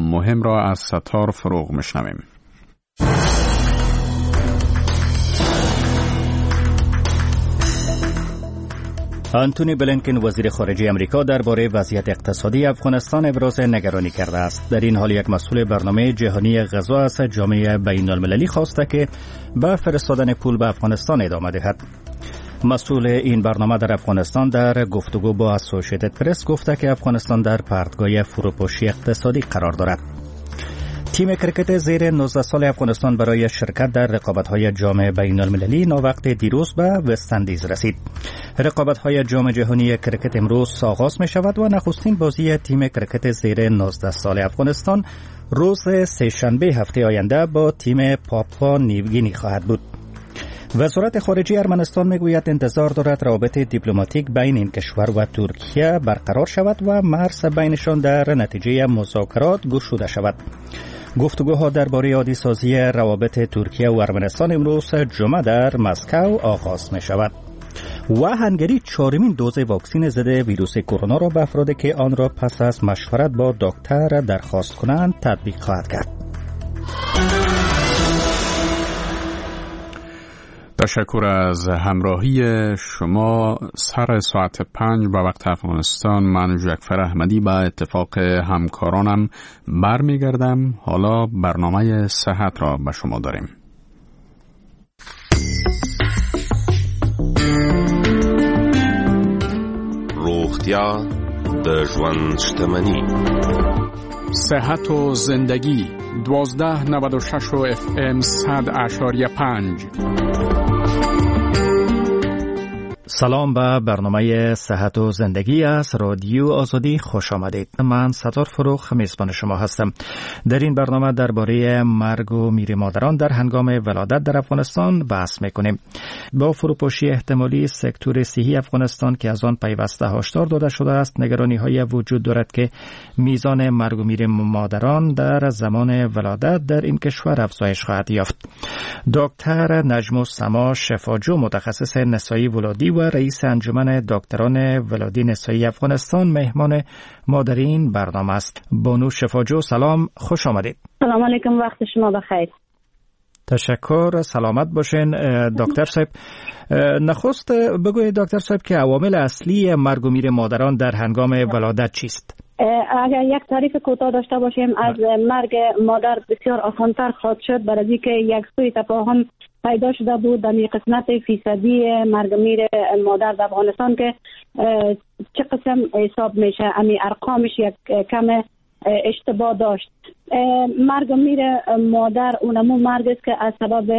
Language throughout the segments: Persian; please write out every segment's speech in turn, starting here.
مهم را از ستار فروغ میشنویم. آنتونی بلینکن وزیر خارجه آمریکا درباره وضعیت اقتصادی افغانستان ابراز نگرانی کرده است. در این حال یک مسئول برنامه جهانی غذا از جامعه بین‌المللی خواسته که به فرستادن پول به افغانستان ادامه دهد. مسئول این برنامه در افغانستان در گفتگو با اسوسییتد پرس گفته که افغانستان در پرتگاه فروپاشی اقتصادی قرار دارد. تیم کرکت زیر 19 سال افغانستان برای شرکت در رقابت‌های جام بین‌المللی ناوقت دیروز به وست‌اندیز رسید. رقابت‌های جام جهانی کرکت امروز آغاز می‌شود و نخستین بازی تیم کرکت زیر 19 سال افغانستان روز سه‌شنبه هفته آینده با تیم پاپوا نیوگینی خواهد بود. وزارت خارجه ارمنستان میگوید انتظار دارد روابط دیپلماتیک بین این کشور و ترکیه برقرار شود و مرز بینشان در نتیجه مذاکرات گشوده شود. گفتگوها درباره عادی سازی روابط ترکیه و ارمنستان امروز جمعه در مسکو آغاز می شود. و هنگری 4مین دوز واکسن ضد ویروس کرونا را به افرادی که آن را پس از مشورت با دکتر درخواست کنند تطبیق خواهد کرد. تشکر از همراهی شما. سر ساعت 5 به وقت افغانستان من جعفر احمدی به اتفاق همکارانم برمیگردم. حالا برنامه صحت را به شما داریم. روغتیا د ژوند شتمني. صحت و زندگی 1296 و FM 100.5. سلام به برنامه صحت و زندگی از رادیو آزادی خوش آمدید. من ستار فروغ میزبان شما هستم. در این برنامه درباره مرگ و میر مادران در هنگام ولادت در افغانستان بحث میکنیم. با فروپاشی احتمالی سکتور صحی افغانستان که از آن پیوسته هشدار داده شده است، نگرانی های وجود دارد که میزان مرگ و میر مادران در زمان ولادت در این کشور افزایش خواهد یافت. دکتر نجم السما شفاجو، متخصص نسایی ولادی و رئیس انجمن دکتران ولادی نسایی افغانستان، مهمان ما در این برنامه است. بانو شفاجو سلام، خوش آمدید. سلام علیکم، وقت شما بخیر. تشکر، سلامت باشین دکتر صاحب. نخست بگویید دکتر صاحب که عوامل اصلی مرگ و میر مادران در هنگام ولادت چیست؟ اگر یک تعریف کوتاه داشته باشیم از مرگ مادر بسیار آسان‌تر خواهد شد، برای که یک سوی تفاهم پیدا شده بود در قسمت فیصدی مرگ میر مادر در افغانستان که چه قسم حساب میشه. امی ارقامش یک کم اشتباه داشت. مرگ میر مادر اونمو مرگ است که از سبب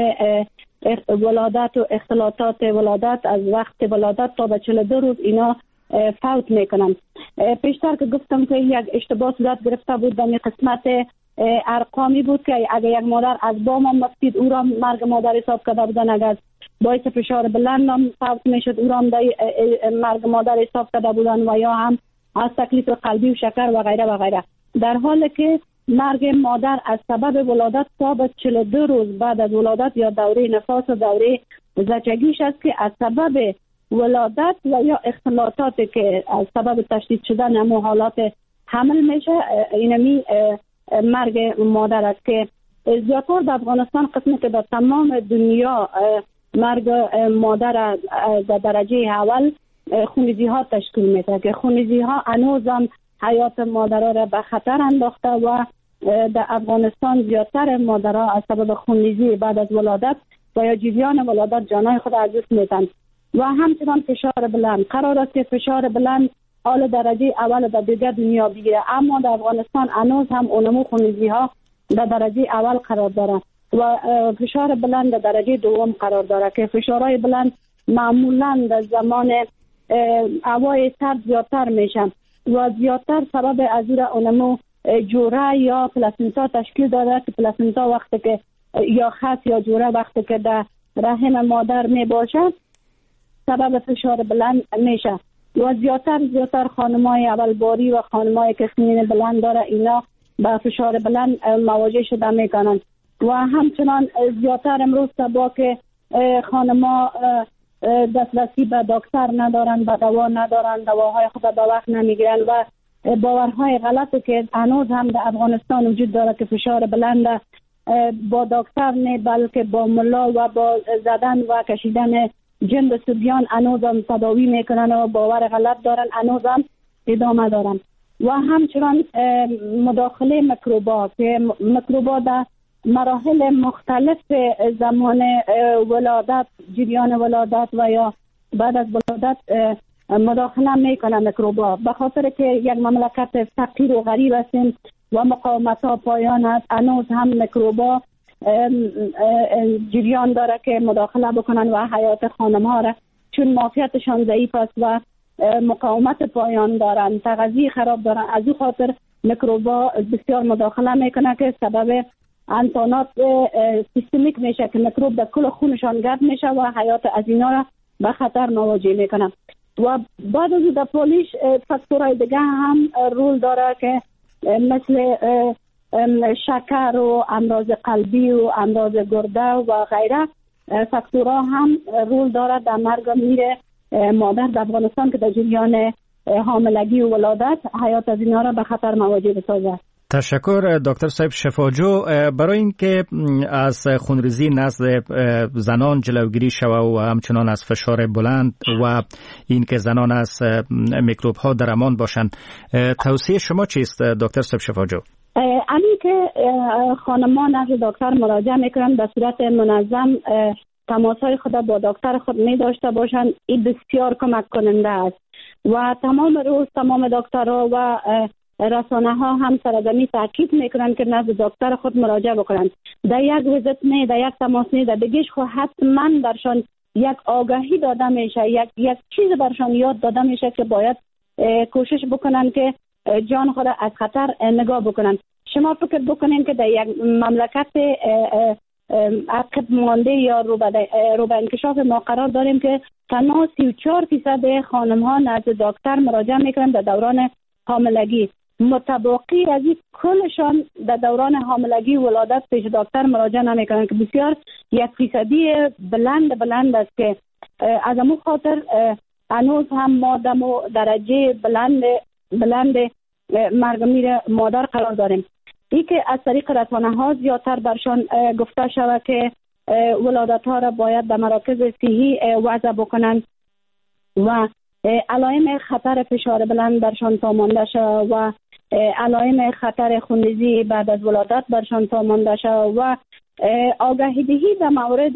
ولادت و اختلاطات ولادت از وقت ولادت تا به 42 روز اینا فوت میکنم. پیشتر که گفتم که یک اشتباه صورت گرفته بود در قسمت ارقامی بود که اگر یک مادر از بام مفید او را مرگ مادر حساب کرده بودن، اگر باعث فشار بلند هم فوت میشد او را هم مرگ مادر حساب کرده بودن، و یا هم از تکلیف قلبی و شکر و غیره و غیره. در حالی که مرگ مادر از سبب ولادت تا به 42 روز بعد از ولادت یا دوره نفاس و دوره زچگیش است که از سبب ولادت و یا اختلاطاتی که از سبب تشدید شدن همو حالات حمل میشه، اینمی مرگ مادر است که زیادتر در افغانستان قسمی که در تمام دنیا مرگ مادر در درجه اول خونریزی ها تشکیل میده که خونریزی ها هنوزم حیات مادرها را به خطر انداخته و در افغانستان زیادتر مادرها از سبب خونریزی بعد از ولادت و یا جریان ولادت جانای خود از دست میدن. و همچنان فشار بلند قرار است که فشار بلند حال درجه اول در دیگر دنیا بگیره، اما در افغانستان هنوز هم اونمو خونریزی ها در درجه اول قرار داره و فشار بلند در درجه دوم قرار داره که فشارهای بلند معمولا در زمان هوای سرد زیادتر میشن و زیادتر سبب از اونمو جوره یا پلاسنتا تشکیل داره که پلاسنتا وقتی که یا خس یا جوره وقتی که در رحم مادر می باشه سبب فشار بلند میشه و زیادتر خانمای اولباری و خانمای که سنین بلند داره اینا با فشار بلند مواجه شده میکنن. و همچنان زیادتر امروز با که خانما دسترسی به دکتر ندارن، به دوا ندارن، دواهای خود به وقت نمیگیرن و باورهای غلطی که هنوز هم در افغانستان وجود داره که فشار بلند با دکتر نه بلکه با ملا و با زدن و کشیدن جن و صبیان هنوز هم تداوی میکنن و باور غلط دارن، هنوز هم ادامه دارن. و همچنان مداخله میکروبا که میکروبا در مراحل مختلف زمان ولادت، جریان ولادت و یا بعد از ولادت مداخله میکنن میکروبا، به خاطر که یک مملکت فقیر و غریب هستیم و مقاومت ها پایان است. هنوز هم میکروبا جریان داره که مداخله بکنن و حیات خانم ها را، چون معافیتشان ضعیف است و مقاومت پایان دارن، تغذیه خراب دارن، از او خاطر میکروبا بسیار مداخله میکنه که سبب انتانات سیستمیک میشه که میکروب در کل خونشان گرد میشه و حیات از اینا را به خطر مواجه میکنه. و بعد از در پولیش فاکتورهای دیگه هم رول داره که مثل شکر و امراض قلبی و امراض گرده و غیره فاکتورها هم رول داره در مرگ میره مادر در افغانستان که در جریان حاملگی و ولادت حیات از اینا را به خطر مواجه بسازه. تشکر دکتر صاحب شفاجو. برای اینکه از خونریزی نزد زنان جلوگیری شود و همچنان از فشار بلند و اینکه زنان از میکروب ها در امان باشند، توصیه شما چیست دکتر صاحب شفاجو؟ همین که خانمان نزد دکتر مراجعه میکنن به صورت منظم تماسهای خود با دکتر خود می داشته باشند، این بسیار کمک کننده است. و تمام روز تمام دکترها و رسانه ها هم سرزمی تاکید میکنن که نزد دکتر خود مراجعه بکنن. در یک ویزیت نه، در یک تماس نه، در دیگهش خود حتما برشان یک آگاهی داده میشه، یک چیز برشان یاد داده میشه که باید کوشش بکنن که جان خود از خطر نگاه بکنن. شما فکر بکنین که در یک مملکت عقب مانده یا رو به انکشاف ما قرار داریم که تنها 34% خانم ها نزد دکتر مراجعه میکنن در دوران حاملگی، متباقی از این کلشان در دوران حاملگی و ولادت پیش دکتر مراجعه نمیکنن که بسیار 1% بلند است که از امو خاطر هنوز هم ما دمو درجه بلند مرگ میر مادر قرار داریم. ای که از طریق رسانه ها زیادتر برشان گفته شود که ولادت ها را باید در مراکز صحی وضع بکنند و علائم خطر فشار بلند برشان تامانده شود و علائم خطر خونریزی بعد از ولادت برشان تامانده شود و آگاهی دهی در مورد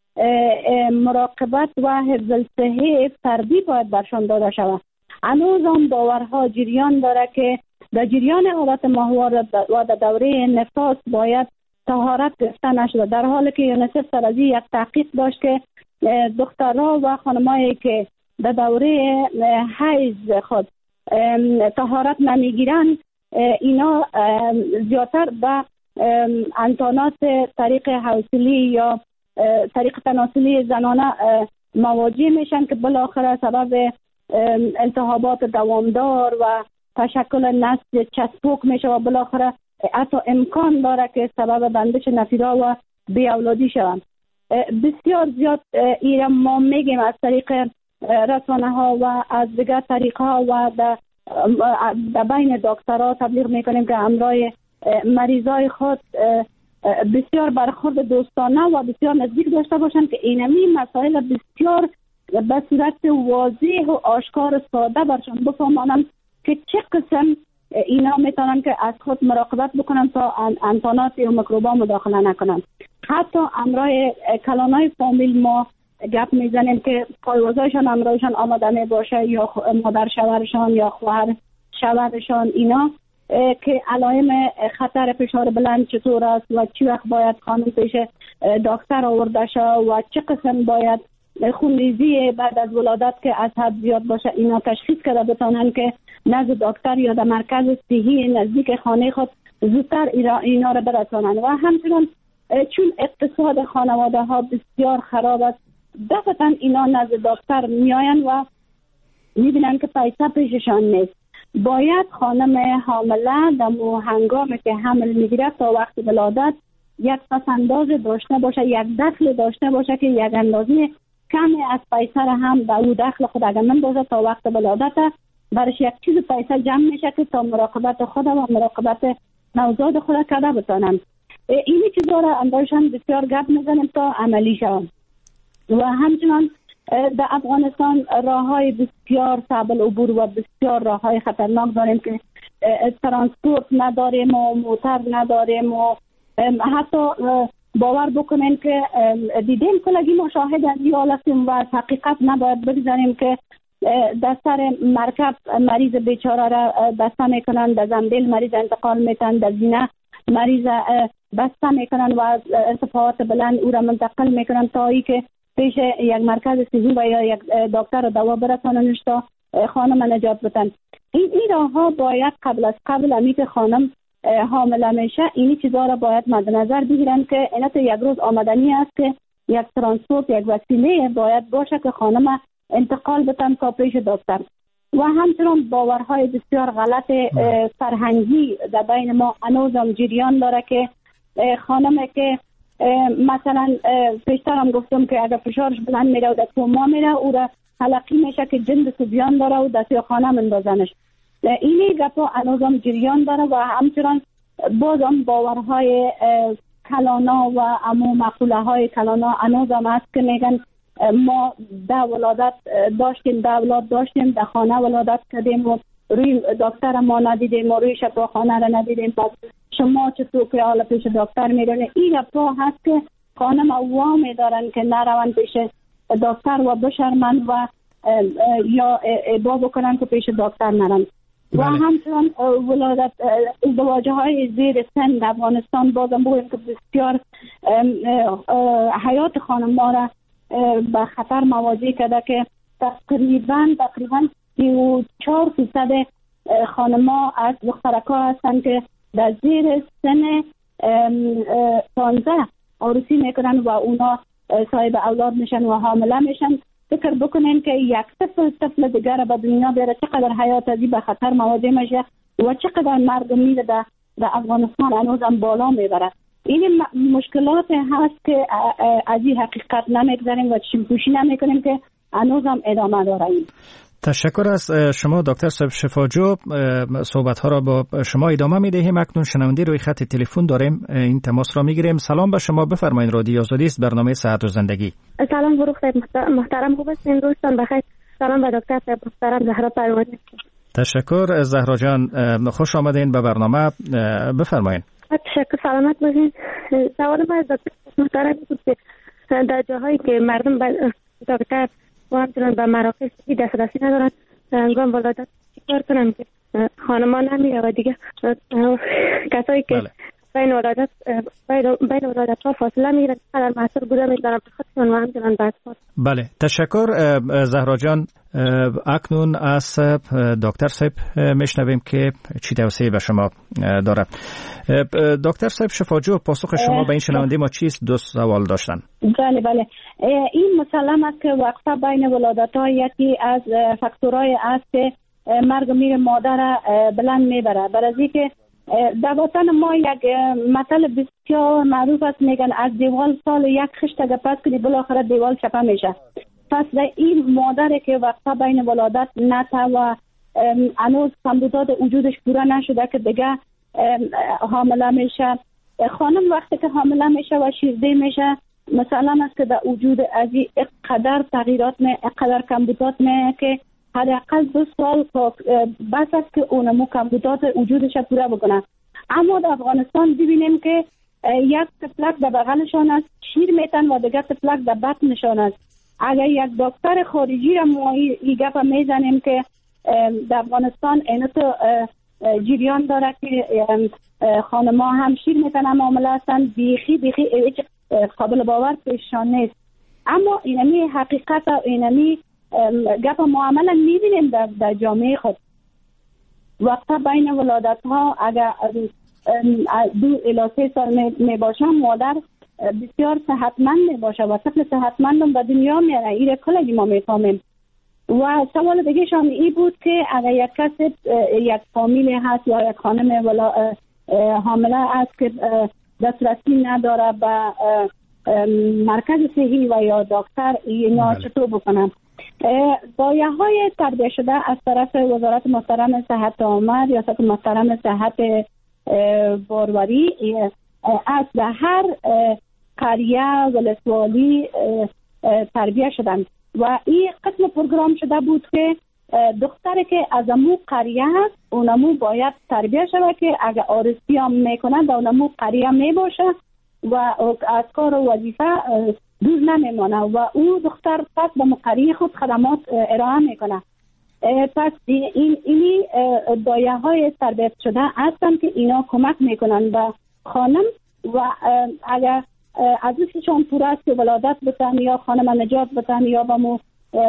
مراقبت و حفظ الصحه فردی باید برشان داده شود. هنوز هم باورها جریان داره که در جریان حالت ماهوار و در دوره نفاس باید طهارت گرفته نشده، در حالی که یونیسف سر از یک تحقیق داشت که دخترها و خانمایی که در دوره حیض خود طهارت نمیگیرن اینا زیادتر به انتانات طریق حوصلی یا طریق تناسلی زنانه مواجه میشن که بالاخره سبب التهابات دوامدار و تشکل نسل چسبوک میشه و بالاخره حتی امکان داره که سبب بندش نفیرا و بی اولادی شوند. بسیار زیاد ایران ما میگیم از طریق رسانه ها و از دیگر طریق ها و در بین دکترها تبلیغ میکنیم که همراه مریضای خود بسیار برخورد دوستانه و بسیار نزدیک داشته باشن که اینمی مسائل بسیار به صورت واضح و آشکار ساده برشان بفهمانند که چه قسم اینا میتونن که از خود مراقبت بکنن تا انتانات و میکروبا مداخله نکنن. حتی امرای کلانای فامیل ما گپ میزنیم که پایوازایشان امرایشان آماده می باشه یا مادر شوهرشان یا خواهر شوهرشان اینا که علائم خطر فشار بلند چطور است و چی وقت باید خانم پیش دکتر آورده شه و چه قسم باید خونریزی بعد از ولادت که از حد زیاد باشه اینا تشخیص کرده بتانن که نزد دکتر یا در مرکز صحی نزدیک خانه خود زودتر اینا را برسانن. و همچنین چون اقتصاد خانواده ها بسیار خراب است دفعتا اینا نزد دکتر میاین و میبینن که پیسه پیششان نیست. باید خانم حامله در هنگامی که حمل میگیره تا وقت ولادت یک پسنداز داشته باشه، یک دخل داشته باشه که یک اندازه کمی از پیسر هم در او دخل خود اگر من باشه تا وقت ولادت برش یک چیز پیسه جمع میشه که تا مراقبت خود و مراقبت نوزاد خود کرده بتانم. اینی چیزا را اندازشان بسیار گپ میزنیم تا عملی شوند. و همچنان در افغانستان راههای بسیار صعب العبور و بسیار راههای خطرناک داریم که ترانسپورت نداریم و موتر نداریم و حتی باور بکنین که دیدیم کلگی مشاهد از این حالتیم و حقیقت نباید بگذاریم که در سر مرکب مریض بیچاره را بسته میکنن، در زنبیل مریض انتقال میتن، در زینه مریض بسته میکنن و از ارتفاعات بلند او را منتقل میکنن تا ای که پیش یک مرکز صحی و یا یک دکتر دوا برساننش تا خانم نجات بتن. این راه ها باید قبل امیت خانم حامله میشه اینی چیزا را باید مد نظر بگیرن که اینت یک روز آمدنی است که یک ترانسپورت یک وسیله باید باشه که خانم انتقال بتن تا پیش دکتر. و همچنان باورهای بسیار غلط فرهنگی در بین ما هنوزم جریان داره که خانم که مثلا پیشتر هم گفتم که اگر فشارش بلند میره و در کوما میره او را حلقی میشه که جند سوبیان داره و در خانه مندازنش. اینی گپا هنوزم جریان داره و همچنان بازم باورهای کلانا و امو مقوله های کلانا هنوزم هست که میگن ما ده ولادت داشتیم، ده اولاد داشتیم، در خانه ولادت کردیم و روی دکتر ما ندیدیم و روی شفاخانه را ندیدیم، پس شما چطور که حالا پیش دکتر میرونه؟ این گپا هست که خانم وامی دارن که نروند پیش دکتر و بشرمن و یا ابا بکنن که پیش دکتر نرن. و همچنان ولادت ازدواج های زیر سن در افغانستان بازم بگویم که بسیار حیات خانم ما را به خطر مواجه کرده که تقریبا 34% خانما از دخترکا هستند که در زیر سن 15 عروسی میکنن و اونا صاحب اولاد میشن و حامله میشن. فکر بکنین که یک طفل دیگر به دنیا بیاره چقدر حیات ازی به خطر مواجه میشه و چقدر مرگ میره در افغانستان هنوزم بالا میبره. این مشکلات هست که از این حقیقت نمیگذاریم و چشم‌پوشی نمیکنیم که هنوزم ادامه داریم. تشکر از شما دکتر صاحب شفاجو. صحبت ها را با شما ادامه میدهیم. اکنون شنونده روی خط تلفن داریم، این تماس را میگیریم. سلام به شما، بفرمایید. رادیو آزادی است، برنامه صحت و زندگی. سلام فروخ صاحب محترم، خوب هستین؟ دوستان بخیر. سلام به دکتر صاحب محترم زهرا پروازی. تشکر زهرا جان، خوش آمدین به برنامه، بفرمایید. تشکر، سلامت باشین. سوال من از دکتر محترم بود که در جاهایی که مردم به دکتر و همچنان به مراکز دسترسی ندارن، هنگام ولادت چیکار کنن که خانمان نمیره و دیگه کسایی که بین ولادت ها فاصله میگیرن قدر محصول بوده میدارن به خودشون و همچنان بسپار. بله، تشکر زهرا جان. اکنون از دکتر صاحب میشنویم که چی توصیه به شما داره. دکتر صاحب شفاجو، پاسخ شما به این شنونده ما چیست؟ دو سوال داشتن. بله این مسلم است که وقفه بین ولادت ها یکی از فاکتورهای است که مرگ میر مادر بلند میبره. برای که در وطن ما یک مثل بسیار معروف است، میگن از دیوال سال یک خشت اگر پس کنی بالاخره دیوال چپه میشه. پس در این مادر که وقتا بین ولادت نته و هنوز کمبودات وجودش پورا نشده که دیگه حامله میشه، خانم وقتی که حامله میشه و شیرده میشه مثلا است که در وجود از این قدر تغییرات قدر کمبودات که حداقل 2 سال بس است که اونمو کمبودات وجودش پورا بکنه. اما در افغانستان ببینیم که یک طفلک در بغلشان است شیر میتن و دیگر طفلک در بطنشان است. اگر یک دکتر خارجی را ما این گپ میزنیم که در افغانستان اینطور جریان داره که خانم‌ها هم شیر میتنن معامله هستن، بیخی قابل باور پیششان نیست. اما اینمی حقیقت و اینمی گپ معامله میبینیم در جامعه خود. وقتا بین ولادت ها اگر 2 الی 3 سال میباشن مادر بسیار صحتمند میباشه و طفل صحتمند به دنیا میاره. این کلی ما میفهمیم. و سوال دیگه شام این بود که اگر یک کسی یک فامیل هست یا یک خانم حامله است که دسترسی نداره به مرکز صحی و یا دکتر، اینا چطور بکنن؟ دایه‌های تربیت شده از طرف وزارت محترم صحت عامه، ریاست محترم صحت باروری از هر قریه ولسوالی تربیت شدند و این قسم پروگرام شده بود که دختری که از امو قریه هست اونمو باید تربیت شده که اگر آرزوی هم میکنند اونمو قریه میباشه و از کار و وظیفه دور نمیمانه و او دختر پس به قریه خود خدمات ارائه میکنه. پس اینی دایه های تربیت شده هستن که اینا کمک میکنن به خانم و اگر عزیزشان پور است که ولادت بتن یا خانم نجات بتن یا به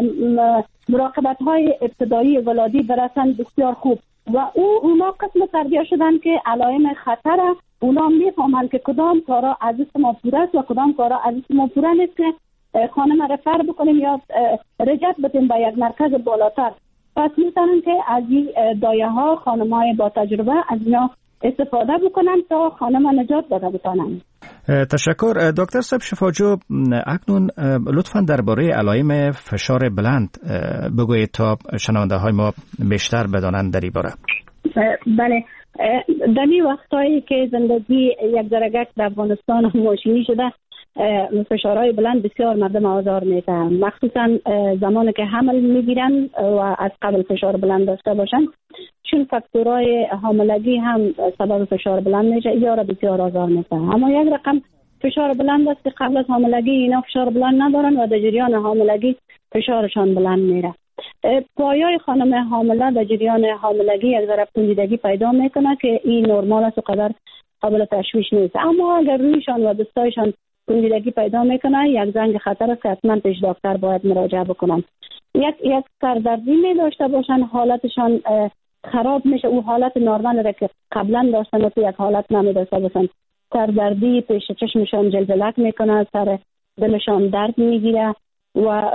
مراقبت های ابتدایی ولادی برسن بسیار خوب و اونا قسم تربیت شدن که علائم خطر اونا میفهمن که کدام کارا عزیز ما پور است و کدام کارا عزیز ما پور نیست که خانم رفر بکنیم یا رجعت بتیم به یک مرکز بالاتر. پس میتونن که از این دایه ها خانم های با تجربه از اینا استفاده بکنن تا خانم نجات بده بتانن. تشکر. دکتر صاحب شفاجو، اکنون لطفاً درباره علائم فشار بلند بگویید تا شنونده های ما بیشتر بدانند در این باره. بله، در این وقتایی که زندگی یک درگک در افغانستان ماشینی شده، فشارهای بلند بسیار مردم آزار میده، مخصوصا زمانی که حمل میگیرن و از قبل فشار بلند داشته باشن، چون فاکتورهای حاملگی هم سبب فشار بلند میشه، یا را بسیار آزار میده. اما یک رقم فشار بلند است که قبل از حاملگی اینا فشار بلند ندارن و در جریان حاملگی فشارشان بلند میره. پایای خانم حامله در جریان حاملگی یک ذره تندیدگی پیدا میکنه که این نرمال است و قدر قابل تشویش نیست. اما اگر رویشان و دستایشان تندیدگی پیدا میکنه، یک زنگ خطر است که حتما پیش دکتر باید مراجعه بکنن. یک سردردی می داشته باشن، حالتشان خراب میشه، او حالت نرمال را که قبلا داشتن و یک حالت نمی داشته باشن، سردردی پیش چشمشان جلجلک میکنه، سر دلشان درد میگیره و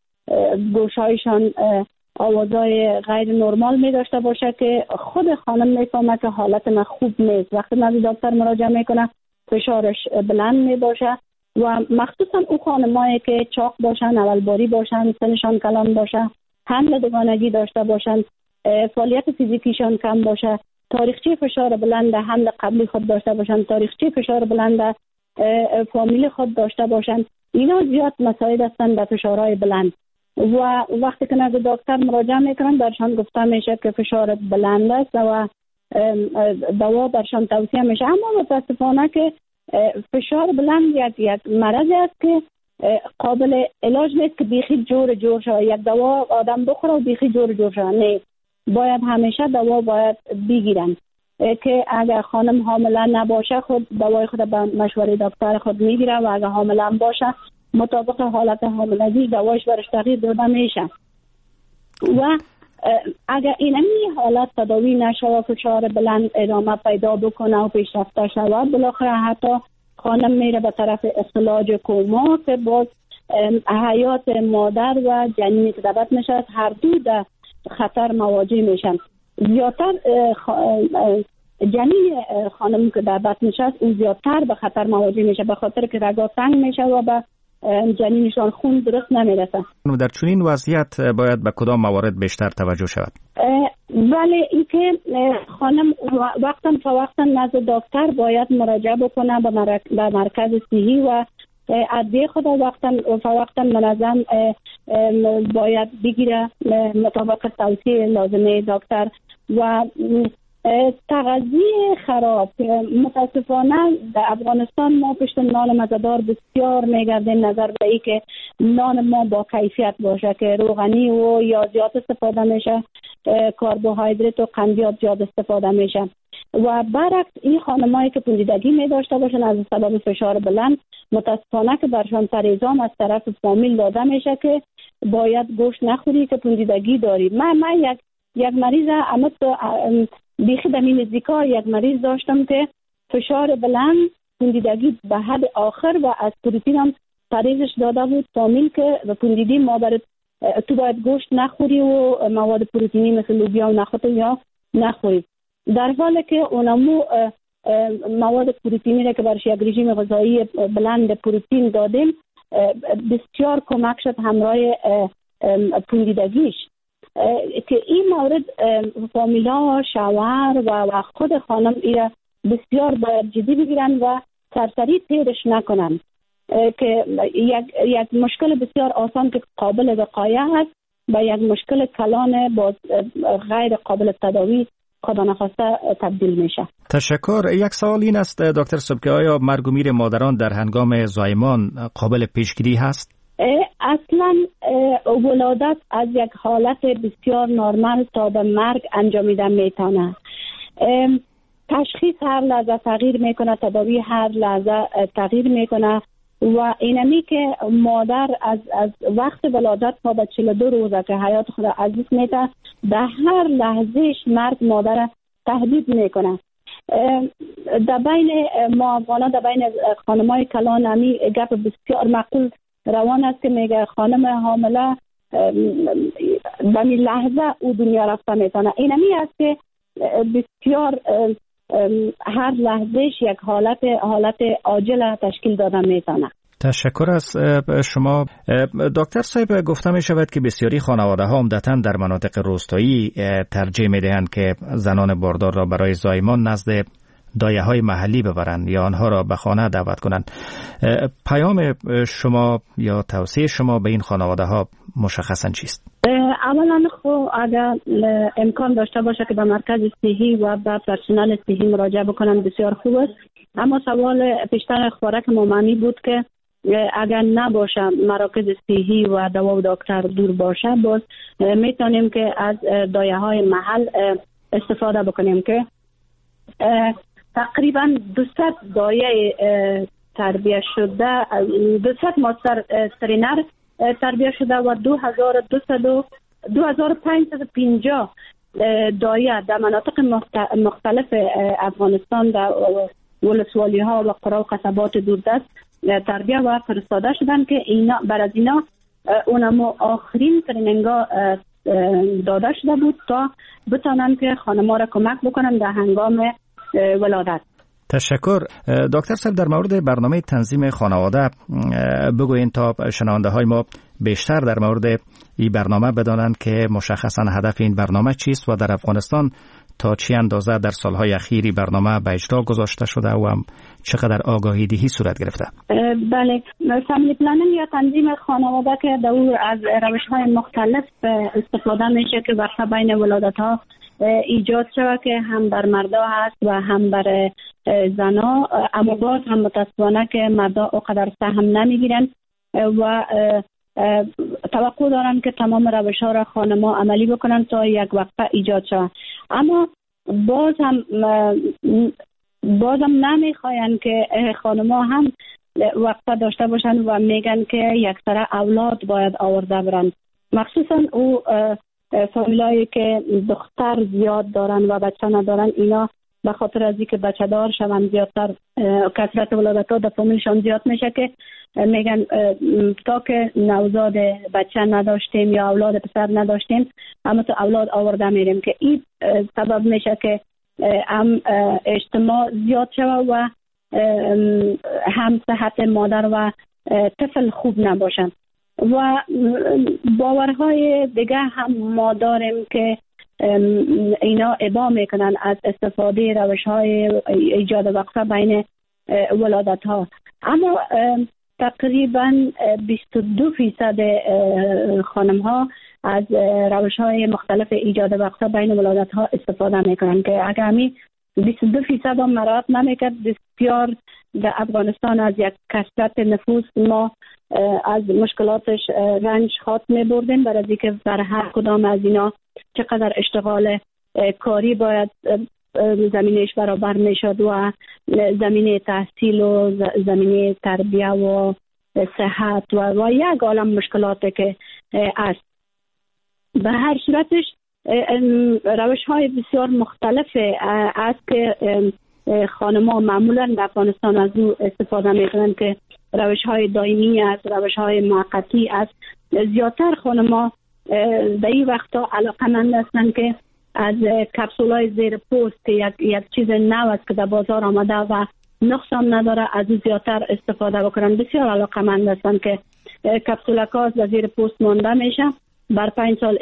گوشایشان آوازهای غیر نرمال می داشته باشه که خود خانم میفهمه که حالت من خوب نیست. وقتی نزد دکتر مراجعه میکنه فشارش بلند می باشه و مخصوصا او خانمایی که چاق باشن، اولباری باشن، سنشان کلان باشه، حمل دوگانگی داشته باشن، فعالیت فیزیکیشان کم باشه، تاریخچه فشار بلند حمل قبلی خود داشته باشن، تاریخچه فشار بلند فامیل خود داشته باشن، اینا زیاد مسائل هستند به فشارهای بلند و وقتی که نزد دکتر مراجعه میکنن برشان گفته میشه که فشار بلند است و دوا برشان توصیه میشه. اما متاسفانه که فشار بلند یک مرض است که قابل علاج نیست که بیخی جور شد یک دوا آدم بخوره و بیخی جور شد. نه، باید همیشه دوا باید بگیرن که اگر خانم حامله نباشه خود دوای خود به مشوره دکتر خود میگیره و اگر حامله هم باشه مطابق حالت حاملگی دوایش برش تغییر داده میشه و اگر اینمی حالت تداوی نشه و فشار بلند ادامه پیدا بکنه و پیشرفته شود، بالاخره حتی خانم میره به طرف اخلاج کوما که باز حیات مادر و جنینی که دبت میشه هر دو در خطر مواجه میشن. زیادتر جنین خانم که دبت میشه اون زیادتر به خطر مواجه میشه به خاطر که رگا تنگ میشه و به جنینشان خون درست نمیرسه. در چنین وضعیت باید به کدام موارد بیشتر توجه شود؟ ولی اینکه خانم وقتا نزد دکتر باید مراجعه بکنه به مرکز صحی و ادویه خود وقتا منظم باید بگیره مطابق توصیه لازمه دکتر و تغذیه خراب. متاسفانه در افغانستان ما پشت نان مزه‌دار بسیار میگردیم نظر به ای که نان ما با کیفیت باشه که روغنی و یا زیاد استفاده میشه، کربوهیدرات و قندیات زیاد استفاده میشه و برعکس این خانمایی که پوسیدگی می داشته باشن از سبب فشار بلند متاسفانه که برشان پریزان از طرف فامیل داده میشه که باید گوشت نخوری که پوسیدگی داری. من یک مریض بیخی در این نزدیکا یک مریض داشتم که فشار بلند پوسیدگی به حد آخر و از پروتئین هم پریزش داده بود فامیل که به پوسیدگی ما برای تو باید گوشت نخوری و مواد پروتئینی مثل لوبیا و نخود یا نخوری، در حالی که اونمو مواد پروتئینی را که برش یک رژیم غذایی بلند پروتئین دادیم بسیار کمک شد همراه پوندیدگیش، که این مورد فامیلا، شوهر و خود خانم ایره بسیار باید جدی بگیرن و سرسری تیرش نکنن، که یک مشکل بسیار آسان که قابل وقایع هست و یک مشکل کلان با غیر قابل تداوی خدا نخواسته تبدیل میشه. تشکر. یک سوال این است دکتر سبکی، آیا مرگ و میر مادران در هنگام زایمان قابل پیشگیری هست؟ اصلا ولادت از یک حالت بسیار نرمال تا به مرگ انجامیده میتونه. تشخیص هر لحظه تغییر میکنه، تداوی هر لحظه تغییر میکنه و اینمی که مادر از وقت ولادت تا به 42 روزه که حیات خود از دست میده، در هر لحظهش مرگ مادر تهدید میکنه. در بین ما افغانا، در بین خانمای کلان همی گپ بسیار معقول روان است که میگه خانم حامله به می لحظه او دنیا رفته میتونه. اینمی است که بسیار هر لحظهش یک حالت عاجل تشکیل داده میتونه. تشکر از شما دکتر صاحب. گفته می شود که بسیاری خانواده ها عمدتاً در مناطق روستایی ترجیح می دهند که زنان باردار را برای زایمان نزد دایه های محلی ببرند یا آنها را به خانه دعوت کنند. پیام شما یا توصیه شما به این خانواده ها مشخصاً چیست؟ اولا خب اگر امکان داشته باشه که به مرکز صحی و به پرسنل صحی مراجعه بکنن بسیار خوب است. اما سوال پیشتر خوراک مامانی بود که اگر نباشه مراکز صحی و دوا و دکتر دور باشه، باز میتونیم که از دایه های محل استفاده بکنیم که تقریبا 200 دایه تربیه شده، 200 ماستر ترینر تربیه شده و 2550 دایه در مناطق مختلف افغانستان در ولسوالی ها و قرا و قصبات دوردست تربیه و فرستاده شدن که اینا بر از اینا اونمو آخرین تریننگا داده شده بود تا بتانن که خانم‌ها را کمک بکنن در هنگام ولادت. تشکر. دکتر صاحب، در مورد برنامه تنظیم خانواده بگوین تا شنونده های ما بیشتر در مورد این برنامه بدانند که مشخصا هدف این برنامه چیست و در افغانستان تا چه اندازه در سالهای اخیری برنامه به اجرا گذاشته شده و هم چقدر آگاهی دهی صورت گرفته؟ بله، فامیلی پلنینگ یا تنظیم خانواده که دور از روش‌های مختلف استفاده میشه که وقتا بین ولادت‌ها ایجاد شده که هم بر مردا هست و هم بر زنا، اما باز هم متاسفانه که مردا اونقدر سهم نمیگیرن و توقع دارن که تمام روش‌ها را خانم‌ها عملی بکنن تا یک وقفه ایجاد شود. اما باز هم نمیخواین که خانم‌ها هم وقفه داشته باشن و میگن که یک سر اولاد باید آورده برن، مخصوصا او فامیلایی که دختر زیاد دارن و بچه ندارن. اینا به خاطر از اینکه بچه دار شون زیادتر کثرت ولادت‌ها در فامیلشان زیاد میشه که میگن تا که نوزاد بچه نداشتیم یا اولاد پسر نداشتیم اما تو اولاد آورده میریم، که این سبب میشه که هم اجتماع زیاد شود و هم صحت مادر و طفل خوب نباشن. و باورهای دیگه هم ما داریم که اینا ابا میکنن از استفاده روش‌های ایجاد وقفه بین ولادت‌ها. اما تقریبا 22% خانم‌ها از روش‌های مختلف ایجاد وقفه بین ولادت‌ها استفاده میکنن که اگر همی 22% هم مراعات نمیکرد، بسیار در افغانستان از یک کثرت نفوس ما از مشکلاتش رنج خاط می‌بردیم، برای اینکه بر هر کدام از اینا چقدر اشتغال کاری باید زمینش برابر میشد و زمینه تحصیل و زمینه تربیه و صحت و یک عالم مشکلاتی که است. به هر صورتش روش‌های بسیار مختلف است که خانم‌ها معمولاً در افغانستان از او استفاده می‌کنن که روش‌های دائمی است، روش‌های موقتی است. زیادتر خانم‌ها در این وقتا علاقه‌مند هستند که از کپسول‌های زیر پوست که یک چیز نو است که در بازار آمده و نقصان نداره از او زیادتر استفاده بکنن. بسیار علاقه‌مند هستند که کپسولک‌ها در زیر پوست مانده میشه بر 5 سال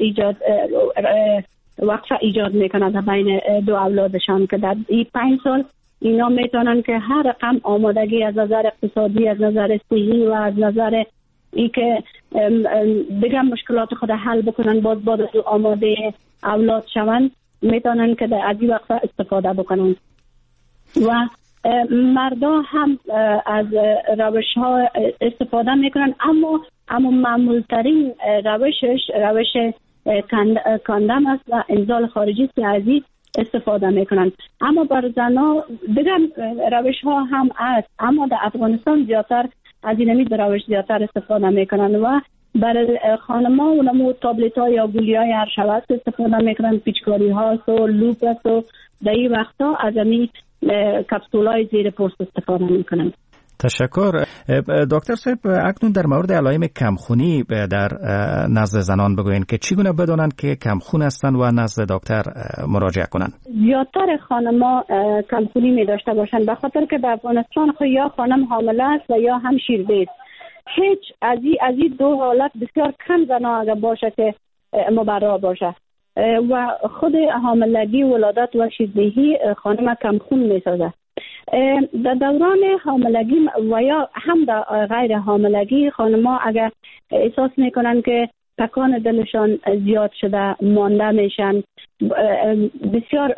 وقفه ایجاد میکنه در بین دو اولادشان که در این 5 سال اینا میتونن که هر رقم آمادگی از نظر اقتصادی، از نظر صحی و از نظر ای که دیگه مشکلات خود حل بکنن، باز آماده اولاد شوند، میتونن که از این وقفه استفاده بکنن. و مردا هم از روش ها استفاده میکنن، اما معمولترین روش کاندم است و انزال خارجی است که از این استفاده میکنن. اما بر زنها دیگر روش ها هم است، اما در افغانستان زیادتر از این روش زیادتر استفاده میکنن و برای خانم‌ها اونمو تابلت ها یا گولی های هرشبست استفاده میکنن، پیچکاری ها و لوپ است و در این وقتا از این کپسول های زیر پوست استفاده میکنن. تشکر. دکتر صاحب، اکنون در مورد علائم کمخونی در نزد زنان بگوین که چگونه بدانند که کمخون هستند و نزد دکتر مراجعه کنند؟ زیادتر خانم‌ها کمخونی می داشته باشند، به خاطر که در افغانستان خود یا خانم حامله است و یا هم شیرده‌ای. هیچ از این دو حالت بسیار کم زنها اگر باشه که مبرا باشه و خود حاملگی، ولادت و شیردهی خانم کمخون می سازه. در دوران حاملگی و یا هم در غیر حاملگی خانم‌ها اگر احساس میکنن که تکان دلشان زیاد شده، مانده میشن، بسیار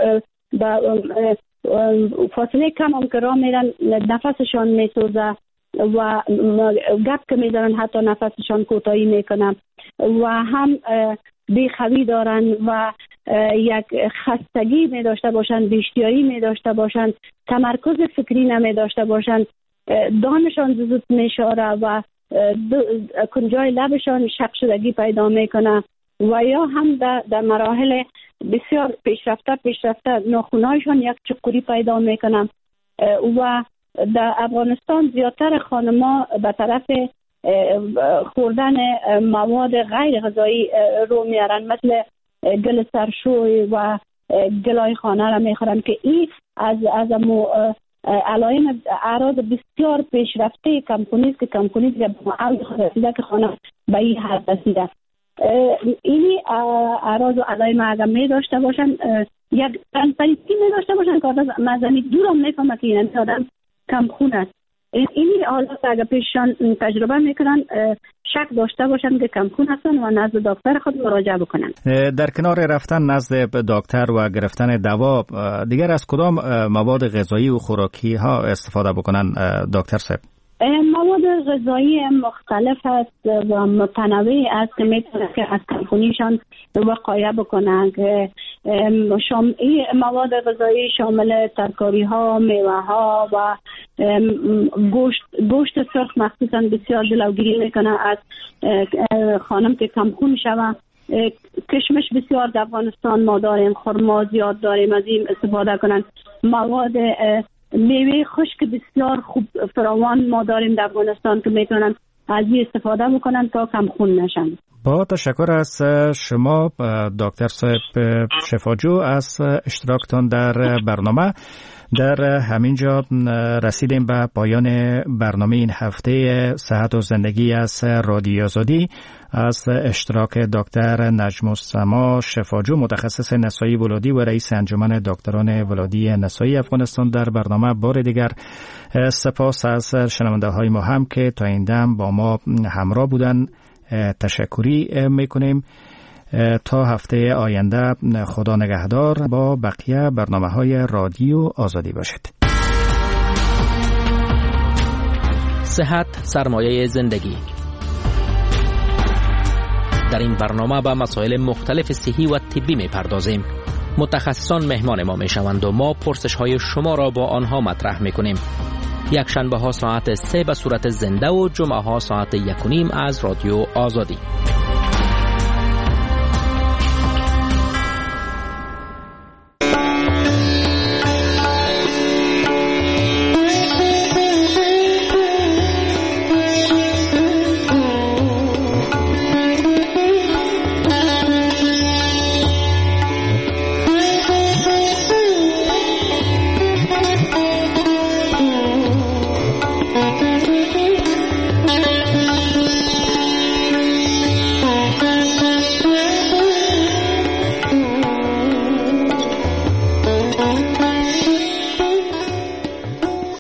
فاصله کم هم که راه میرن نفسشان میسوزه و گپ که میزنن حتی نفسشان کوتاهی میکنن و هم بیخوی دارن و یک خستگی می داشته باشند، بی‌اشتیایی می داشته باشند، تمرکز فکری نمی داشته باشند، دهانشان زود می شاره و کنجای لبشان شق شدگی پیدا می کنه و یا هم در مراحل بسیار پیشرفته ناخونهایشان یک چقوری پیدا می کنه. و در افغانستان زیادتر خانم‌ها به طرف خوردن مواد غیر غذایی رو میارن، مثل گل سرشوی و گلای خانه را میخورن که این از علائم اعراض بسیار پیشرفته کمخونی است که کمخونی دیگه رسیده که خانه به این حد رسیده. اینی اعراض و علائم اگر می داشته باشن، یک تنفریتی می داشته باشن که آدم مزنی دور هم میفهمه که این آدم کمخون است. اینی حالات اگر پیششان تجربه میکنن، شک داشته باشن که کمخون هستن و نزد دکتر خود مراجعه بکنن. در کنار رفتن نزد دکتر و گرفتن دوا، دیگر از کدام مواد غذایی و خوراکی ها استفاده بکنن دکتر صاحب؟ مواد غذایی مختلف است و متنوع است که میتونه که از کمخونیشان وقایه بکنن که این مواد غذایی شامل ترکاری ها، میوه ها و گوشت سرخ مخصوصا بسیار جلوگیری میکنه از خانم که کمخون شوه. کشمش بسیار در افغانستان ما داریم، خرما زیاد داریم، از این استفاده کنن. مواد میوه خشک بسیار خوب فراوان ما داریم در افغانستان که میتونن از این استفاده بکنن تا کمخون نشن. با تشکر از شما دکتر صاحب شفاجو از اشتراکتان در برنامه. در همینجا رسیدیم به پایان برنامه این هفته صحت و زندگی از رادیو آزادی. از اشتراک دکتر نجم السما شفاجو، متخصص نسایی ولادی و رئیس انجمن دکتران ولادی نسایی افغانستان در برنامه، بار دیگر سپاس از شنونده های ما هم که تا این دم با ما همراه بودن تشکری میکنیم. تا هفته آینده خدا نگهدار. با بقیه برنامه‌های رادیو آزادی باشید. صحت سرمایه زندگی. در این برنامه به مسائل مختلف صحی و طبی می‌پردازیم. متخصصان مهمان ما میشوند و ما پرسش‌های شما را با آنها مطرح می‌کنیم. یک شنبه ها ساعت 3 به صورت زنده و جمعه ها ساعت 1:30 از رادیو آزادی.